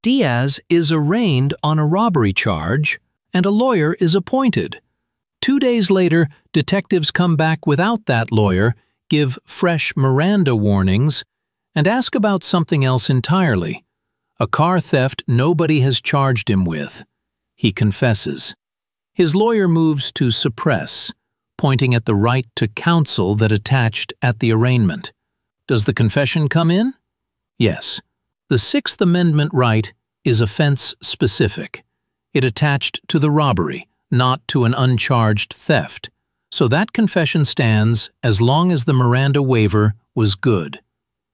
Diaz is arraigned on a robbery charge, and a lawyer is appointed. 2 days later, detectives come back without that lawyer, give fresh Miranda warnings, and ask about something else entirely. A car theft nobody has charged him with. He confesses. His lawyer moves to suppress, pointing at the right to counsel that attached at the arraignment. Does the confession come in? Yes. The Sixth Amendment right is offense-specific. It attached to the robbery, not to an uncharged theft, so that confession stands as long as the Miranda waiver was good.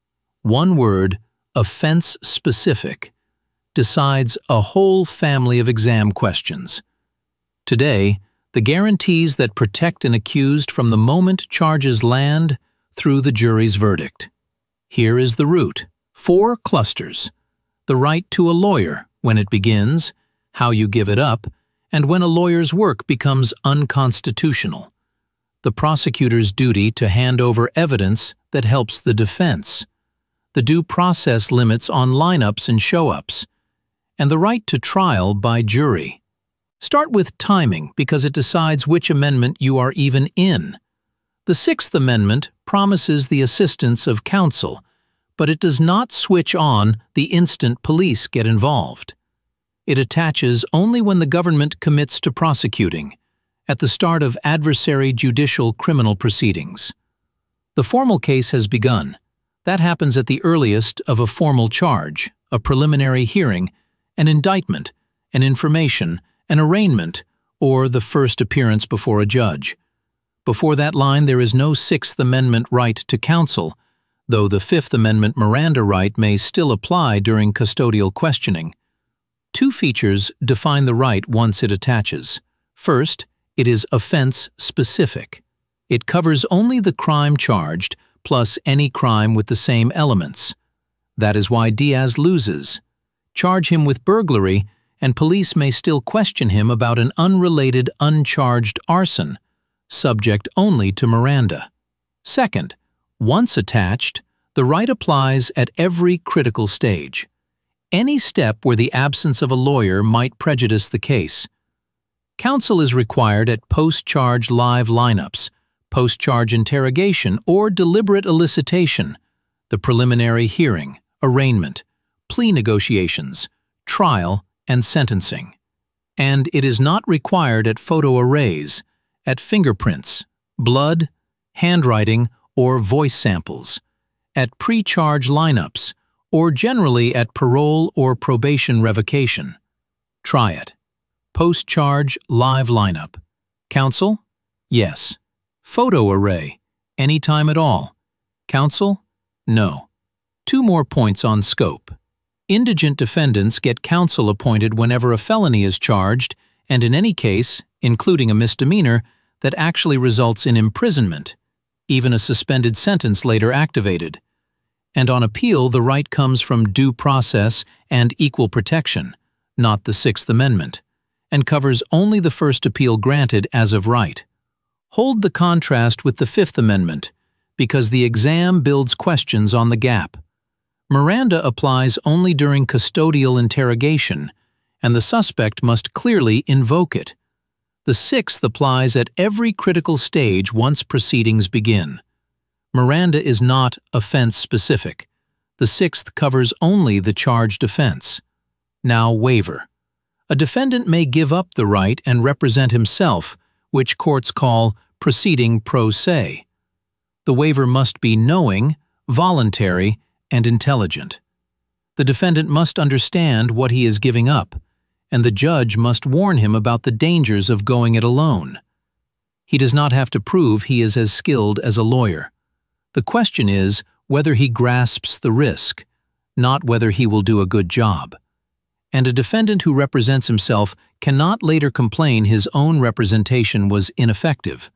One word, offense-specific, decides a whole family of exam questions. Today, the guarantees that protect an accused from the moment charges land through the jury's verdict. Here is the root. 4 clusters. The right to a lawyer when it begins, how you give it up, and when a lawyer's work becomes unconstitutional. The prosecutor's duty to hand over evidence that helps the defense. The due process limits on lineups and show-ups. And the right to trial by jury. Start with timing because it decides which amendment you are even in. The Sixth Amendment promises the assistance of counsel, but it does not switch on the instant police get involved. It attaches only when the government commits to prosecuting, at the start of adversary judicial criminal proceedings. The formal case has begun. That happens at the earliest of a formal charge, a preliminary hearing, an indictment, an information, an arraignment, or the first appearance before a judge. Before that line there is no Sixth Amendment right to counsel, though the Fifth Amendment Miranda right may still apply during custodial questioning. 2 features define the right once it attaches. First, it is offense-specific. It covers only the crime charged, plus any crime with the same elements. That is why Diaz loses. Charge him with burglary, and police may still question him about an unrelated, uncharged arson, subject only to Miranda. Second, once attached, the right applies at every critical stage. Any step where the absence of a lawyer might prejudice the case. Counsel is required at post-charge live lineups, post-charge interrogation, or deliberate elicitation, the preliminary hearing, arraignment, plea negotiations, trial, and sentencing. And it is not required at photo arrays, at fingerprints, blood, handwriting, or voice samples, at pre-charge lineups, or generally at parole or probation revocation. Try it. Post-charge live lineup. Counsel? Yes. Photo array? Anytime at all. Counsel? No. 2 more points on scope. Indigent defendants get counsel appointed whenever a felony is charged, and in any case, including a misdemeanor, that actually results in imprisonment, even a suspended sentence later activated. And on appeal, the right comes from due process and equal protection, not the Sixth Amendment, and covers only the first appeal granted as of right. Hold the contrast with the Fifth Amendment, because the exam builds questions on the gap. Miranda applies only during custodial interrogation, and the suspect must clearly invoke it. The Sixth applies at every critical stage once proceedings begin. Miranda is not offense-specific. The Sixth covers only the charged offense. Now, waiver. A defendant may give up the right and represent himself, which courts call proceeding pro se. The waiver must be knowing, voluntary, and intelligent. The defendant must understand what he is giving up, and the judge must warn him about the dangers of going it alone. He does not have to prove he is as skilled as a lawyer. The question is whether he grasps the risk, not whether he will do a good job. And a defendant who represents himself cannot later complain his own representation was ineffective.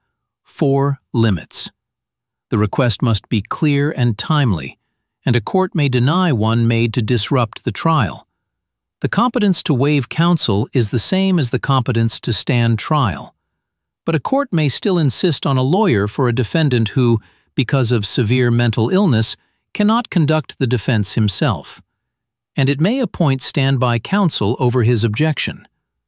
4 limits. The request must be clear and timely, and a court may deny one made to disrupt the trial. The competence to waive counsel is the same as the competence to stand trial. But a court may still insist on a lawyer for a defendant who, because of severe mental illness, cannot conduct the defense himself. and it may appoint standby counsel over his objection.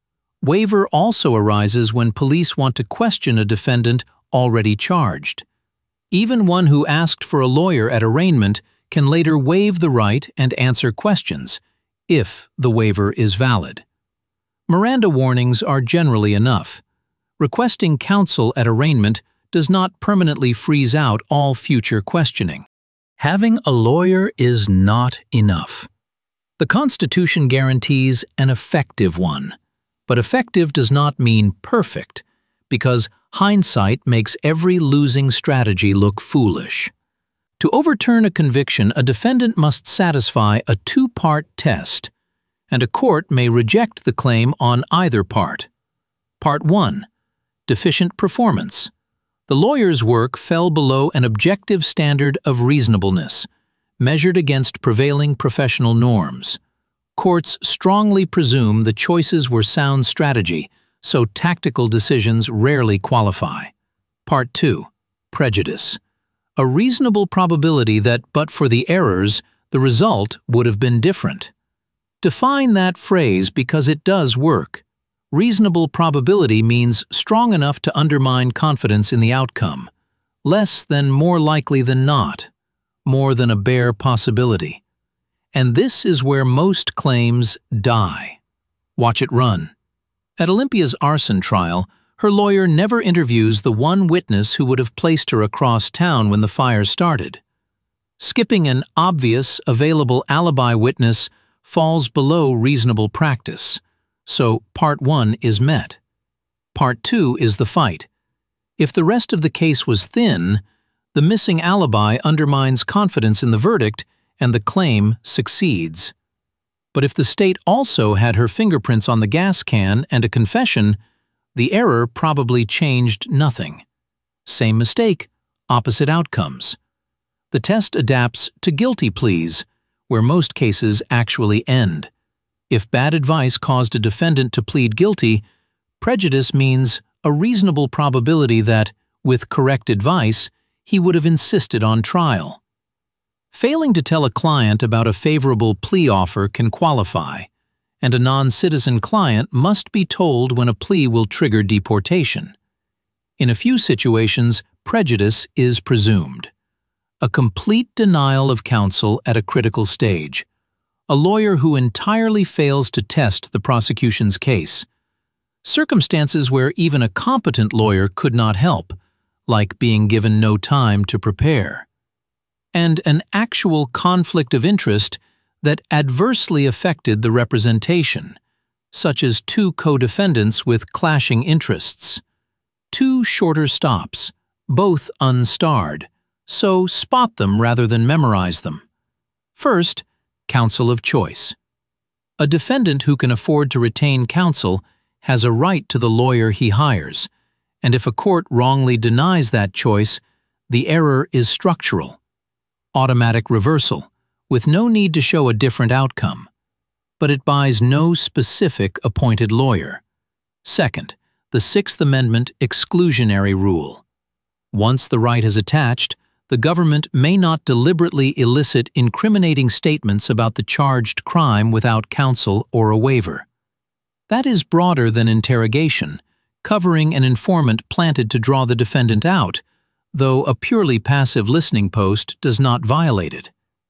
Waiver also arises when police want to question a defendant already charged. Even one who asked for a lawyer at arraignment can later waive the right and answer questions, if the waiver is valid. Miranda warnings are generally enough. Requesting counsel at arraignment does not permanently freeze out all future questioning. Having a lawyer is not enough. The Constitution guarantees an effective one, but effective does not mean perfect, because hindsight makes every losing strategy look foolish. To overturn a conviction, a defendant must satisfy a two-part test, and a court may reject the claim on either part. Part 1. Deficient performance. The lawyer's work fell below an objective standard of reasonableness, measured against prevailing professional norms. Courts strongly presume the choices were sound strategy, so tactical decisions rarely qualify. Part 2. Prejudice. A reasonable probability that, but for the errors, the result would have been different. Define that phrase because it does work. Reasonable probability means strong enough to undermine confidence in the outcome, less than more likely than not, more than a bare possibility. And this is where most claims die. Watch it run. At Olympia's arson trial, her lawyer never interviews the one witness who would have placed her across town when the fire started. Skipping an obvious, available alibi witness falls below reasonable practice, so Part 1 is met. Part 2 is the fight. If the rest of the case was thin, the missing alibi undermines confidence in the verdict and the claim succeeds. But if the state also had her fingerprints on the gas can and a confession, the error probably changed nothing. Same mistake, opposite outcomes. The test adapts to guilty pleas, where most cases actually end. If bad advice caused a defendant to plead guilty, prejudice means a reasonable probability that, with correct advice, he would have insisted on trial. Failing to tell a client about a favorable plea offer can qualify, and a non-citizen client must be told when a plea will trigger deportation. In a few situations, prejudice is presumed. A complete denial of counsel at a critical stage. A lawyer who entirely fails to test the prosecution's case. Circumstances where even a competent lawyer could not help, like being given no time to prepare. And an actual conflict of interest that adversely affected the representation, such as two co-defendants with clashing interests. Two shorter stops, both unstarred, so spot them rather than memorize them. First, counsel of choice. A defendant who can afford to retain counsel has a right to the lawyer he hires, and if a court wrongly denies that choice, the error is structural. Automatic reversal, with no need to show a different outcome. But it buys no specific appointed lawyer. Second, the Sixth Amendment exclusionary rule. Once the right is attached, the government may not deliberately elicit incriminating statements about the charged crime without counsel or a waiver. That is broader than interrogation, covering an informant planted to draw the defendant out, though a purely passive listening post does not violate it.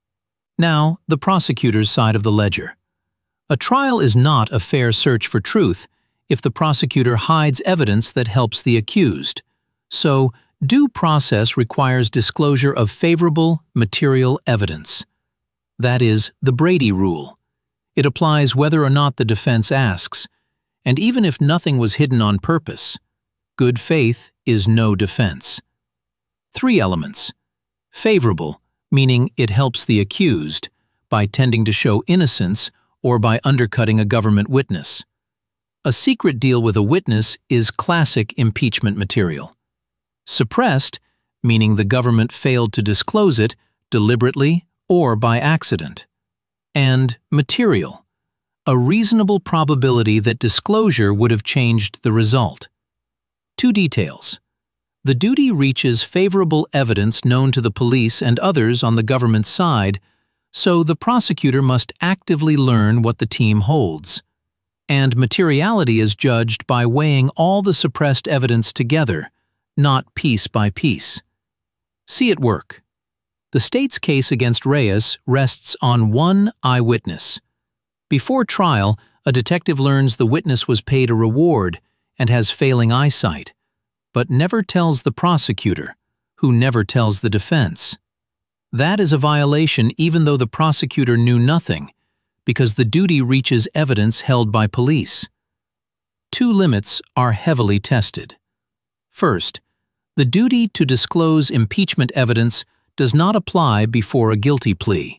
Now, the prosecutor's side of the ledger. A trial is not a fair search for truth if the prosecutor hides evidence that helps the accused. So, due process requires disclosure of favorable material evidence. That is the Brady Rule. It applies whether or not the defense asks, and even if nothing was hidden on purpose, good faith is no defense. 3 elements. Favorable, meaning it helps the accused, by tending to show innocence or by undercutting a government witness. A secret deal with a witness is classic impeachment material. Suppressed, meaning the government failed to disclose it deliberately or by accident. And material, a reasonable probability that disclosure would have changed the result. 2 details. The duty reaches favorable evidence known to the police and others on the government's side, so the prosecutor must actively learn what the team holds. And materiality is judged by weighing all the suppressed evidence together, not piece by piece. See it work. The state's case against Reyes rests on one eyewitness. Before trial, a detective learns the witness was paid a reward and has failing eyesight, but never tells the prosecutor, who never tells the defense. That is a violation even though the prosecutor knew nothing, because the duty reaches evidence held by police. Two limits are heavily tested. First, the duty to disclose impeachment evidence does not apply before a guilty plea.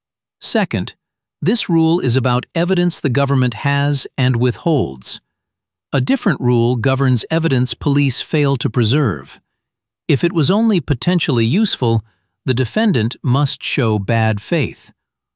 Second, this rule is about evidence the government has and withholds. A different rule governs evidence police fail to preserve. If it was only potentially useful, the defendant must show bad faith.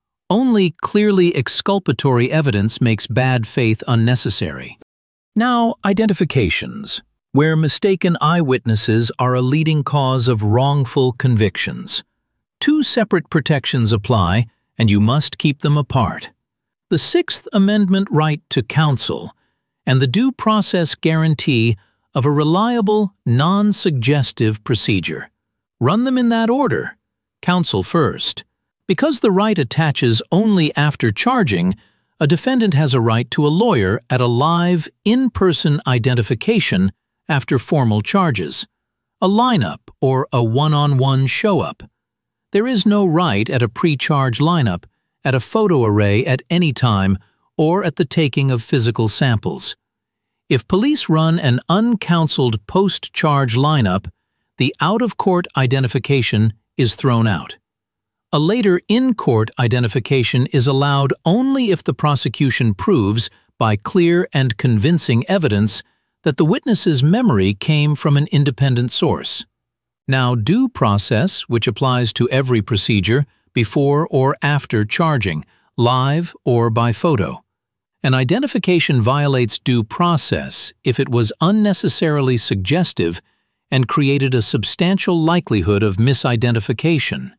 Only clearly exculpatory evidence makes bad faith unnecessary. Now, identifications, where mistaken eyewitnesses are a leading cause of wrongful convictions. Two separate protections apply, and you must keep them apart. The Sixth Amendment right to counsel and the due process guarantee of a reliable, non-suggestive procedure. Run them in that order. Counsel first. Because the right attaches only after charging, a defendant has a right to a lawyer at a live, in-person identification after formal charges, a lineup or a one-on-one show-up. There is no right at a pre-charge lineup, at a photo array at any time, or at the taking of physical samples. If police run an uncounseled post-charge lineup, the out-of-court identification is thrown out. A later in-court identification is allowed only if the prosecution proves, by clear and convincing evidence, that the witness's memory came from an independent source. Now, due process, which applies to every procedure, before or after charging, live or by photo. An identification violates due process if it was unnecessarily suggestive and created a substantial likelihood of misidentification.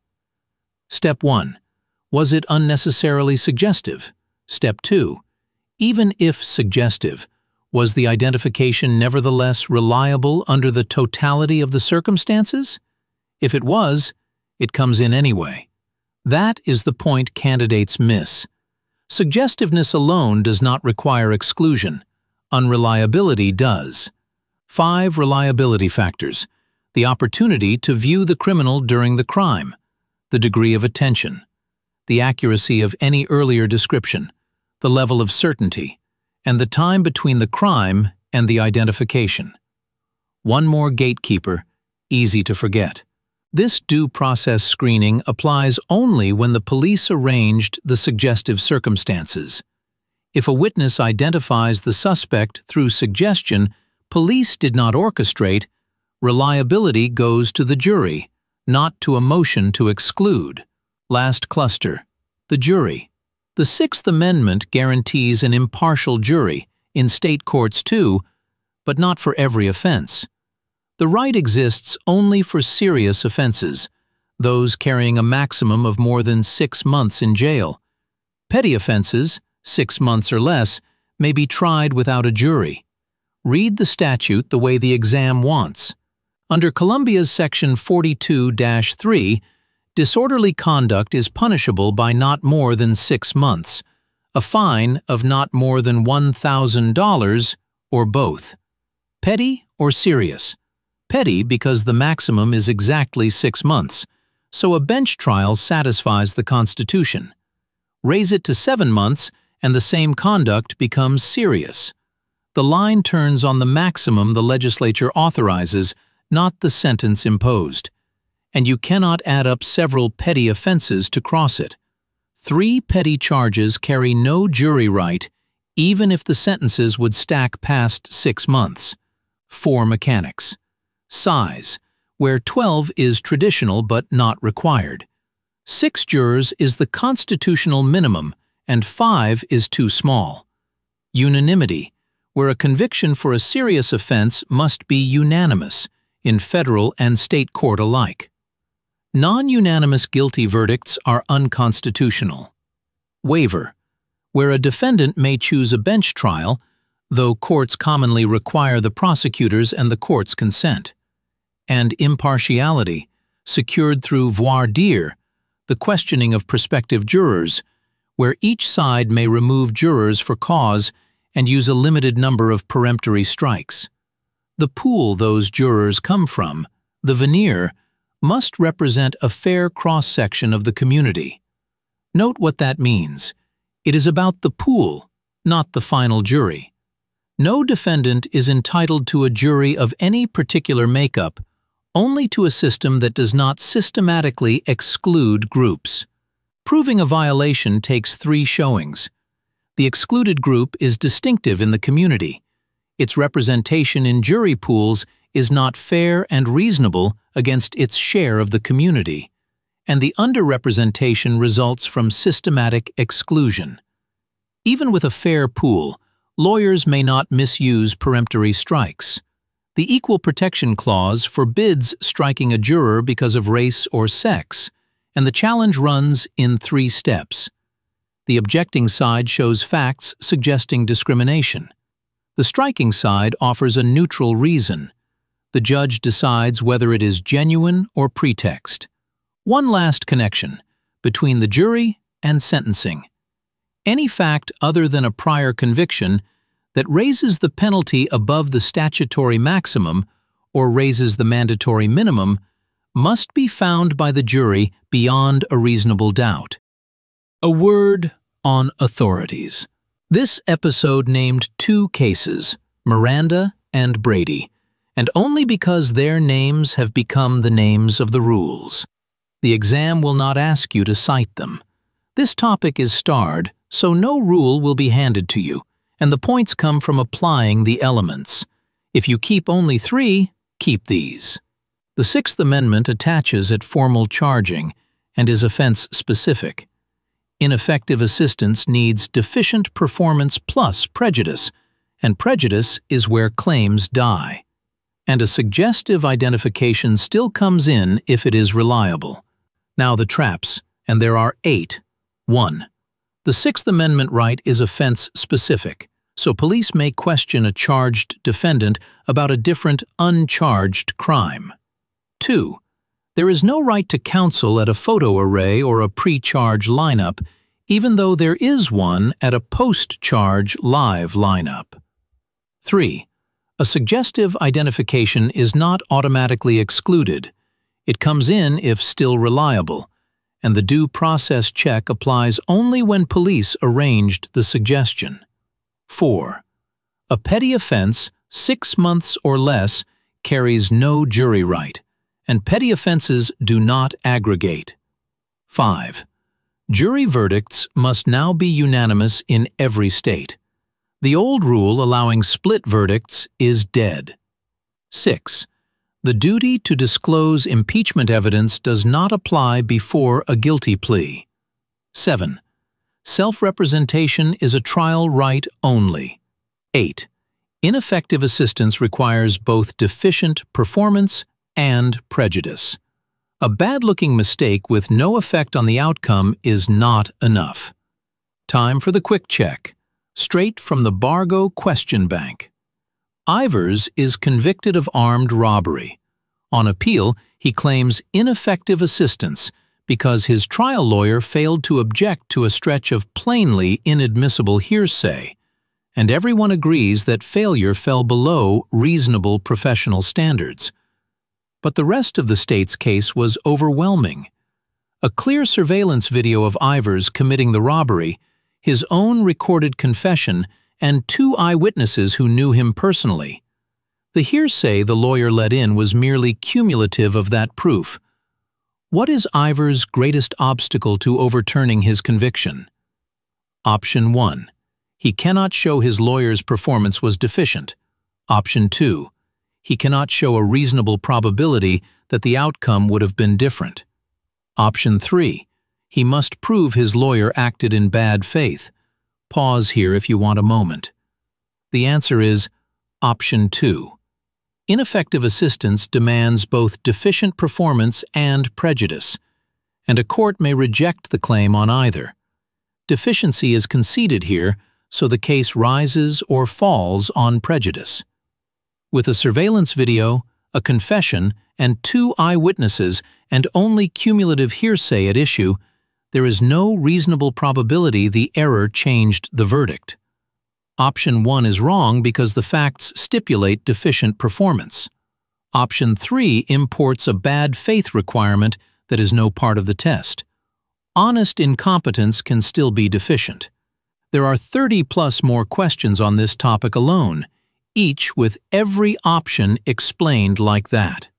Step 1. Was it unnecessarily suggestive? Step 2. Even if suggestive, was the identification nevertheless reliable under the totality of the circumstances? If it was, it comes in anyway. That is the point candidates miss. Suggestiveness alone does not require exclusion. Unreliability does. 5 reliability factors: the opportunity to view the criminal during the crime, the degree of attention, the accuracy of any earlier description, the level of certainty, and the time between the crime and the identification. One more gatekeeper, easy to forget. This due process screening applies only when the police arranged the suggestive circumstances. If a witness identifies the suspect through suggestion police did not orchestrate, reliability goes to the jury, not to a motion to exclude. Last cluster, the jury. The Sixth Amendment guarantees an impartial jury, in state courts too, but not for every offense. The right exists only for serious offenses, those carrying a maximum of more than 6 months in jail. Petty offenses, 6 months or less, may be tried without a jury. Read the statute the way the exam wants. Under Columbia's Section 42-3, disorderly conduct is punishable by not more than 6 months, a fine of not more than $1,000, or both. Petty or serious? Petty because the maximum is exactly 6 months, so a bench trial satisfies the Constitution. Raise it to 7 months and the same conduct becomes serious. The line turns on the maximum the legislature authorizes, not the sentence imposed. And you cannot add up several petty offenses to cross it. 3 petty charges carry no jury right, even if the sentences would stack past 6 months. 4 mechanics. Size, where 12 is traditional but not required. 6 jurors is the constitutional minimum, and 5 is too small. Unanimity, where a conviction for a serious offense must be unanimous, in federal and state court alike. Non-unanimous guilty verdicts are unconstitutional. Waiver, where a defendant may choose a bench trial, though courts commonly require the prosecutor's and the court's consent. And impartiality, secured through voir dire, the questioning of prospective jurors, where each side may remove jurors for cause and use a limited number of peremptory strikes. The pool those jurors come from, the veneer, must represent a fair cross-section of the community. Note what that means. It is about the pool, not the final jury. No defendant is entitled to a jury of any particular makeup, only to a system that does not systematically exclude groups. Proving a violation takes 3 showings. The excluded group is distinctive in the community. Its representation in jury pools is not fair and reasonable against its share of the community, and the underrepresentation results from systematic exclusion. Even with a fair pool, lawyers may not misuse peremptory strikes. The Equal Protection Clause forbids striking a juror because of race or sex, and the challenge runs in 3 steps. The objecting side shows facts suggesting discrimination. The striking side offers a neutral reason. The judge decides whether it is genuine or pretext. One last connection between the jury and sentencing. Any fact other than a prior conviction that raises the penalty above the statutory maximum or raises the mandatory minimum must be found by the jury beyond a reasonable doubt. A word on authorities. This episode named 2 cases, Miranda and Brady, and only because their names have become the names of the rules. The exam will not ask you to cite them. This topic is starred, so no rule will be handed to you, and the points come from applying the elements. If you keep only 3, keep these. The Sixth Amendment attaches at formal charging and is offense-specific. Ineffective assistance needs deficient performance plus prejudice, and prejudice is where claims die. And a suggestive identification still comes in if it is reliable. Now the traps, and there are 8. 1. The Sixth Amendment right is offense-specific, so police may question a charged defendant about a different uncharged crime. 2. There is no right to counsel at a photo array or a pre-charge lineup, even though there is one at a post-charge live lineup. 3. A suggestive identification is not automatically excluded. It comes in if still reliable, and the due process check applies only when police arranged the suggestion. 4. A petty offense, 6 months or less, carries no jury right, and petty offenses do not aggregate. 5. Jury verdicts must now be unanimous in every state. The old rule allowing split verdicts is dead. 6. The duty to disclose impeachment evidence does not apply before a guilty plea. 7. Self-representation is a trial right only. 8. Ineffective assistance requires both deficient performance and prejudice. A bad-looking mistake with no effect on the outcome is not enough. Time for the quick check. Straight from the Bargo Question Bank. Ivers is convicted of armed robbery. On appeal, he claims ineffective assistance because his trial lawyer failed to object to a stretch of plainly inadmissible hearsay, and everyone agrees that failure fell below reasonable professional standards. But the rest of the state's case was overwhelming. A clear surveillance video of Ivers committing the robbery, his own recorded confession, and 2 eyewitnesses who knew him personally. The hearsay the lawyer let in was merely cumulative of that proof. What is Ivers' greatest obstacle to overturning his conviction? Option 1. He cannot show his lawyer's performance was deficient. Option 2. He cannot show a reasonable probability that the outcome would have been different. Option 3. He must prove his lawyer acted in bad faith. Pause here if you want a moment. The answer is Option 2. Ineffective assistance demands both deficient performance and prejudice, and a court may reject the claim on either. Deficiency is conceded here, so the case rises or falls on prejudice. With a surveillance video, a confession, and 2 eyewitnesses and only cumulative hearsay at issue, there is no reasonable probability the error changed the verdict. Option 1 is wrong because the facts stipulate deficient performance. Option 3 imports a bad faith requirement that is no part of the test. Honest incompetence can still be deficient. There are 30+ more questions on this topic alone, each with every option explained like that.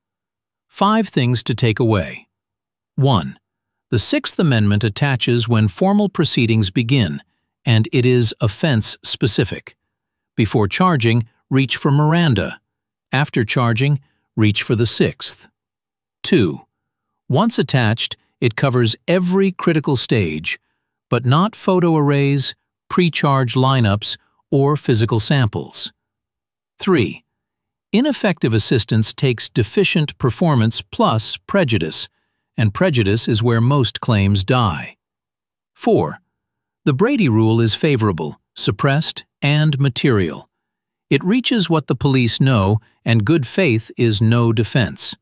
5 things to take away. 1. The Sixth Amendment attaches when formal proceedings begin, and it is offense-specific. Before charging, reach for Miranda. After charging, reach for the Sixth. 2. Once attached, it covers every critical stage, but not photo arrays, pre-charge lineups, or physical samples. 3. Ineffective assistance takes deficient performance plus prejudice, and prejudice is where most claims die. 4. The Brady Rule is favorable, suppressed, and material. It reaches what the police know, and good faith is no defense.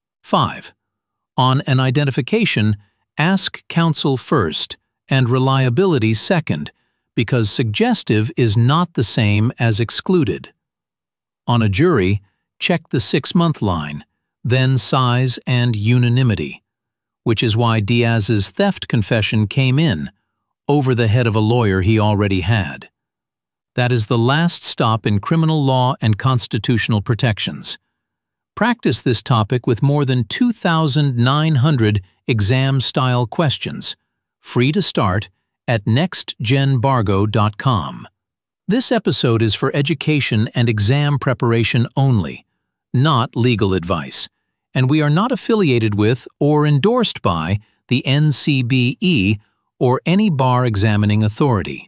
5. On an identification, ask counsel first and reliability second, because suggestive is not the same as excluded. On a jury, check the 6-month line, then size and unanimity, which is why Diaz's theft confession came in, over the head of a lawyer he already had. That is the last stop in criminal law and constitutional protections. Practice this topic with more than 2,900 exam-style questions, free to start at nextgenbargo.com. This episode is for education and exam preparation only, not legal advice, and we are not affiliated with or endorsed by the NCBE or any bar examining authority.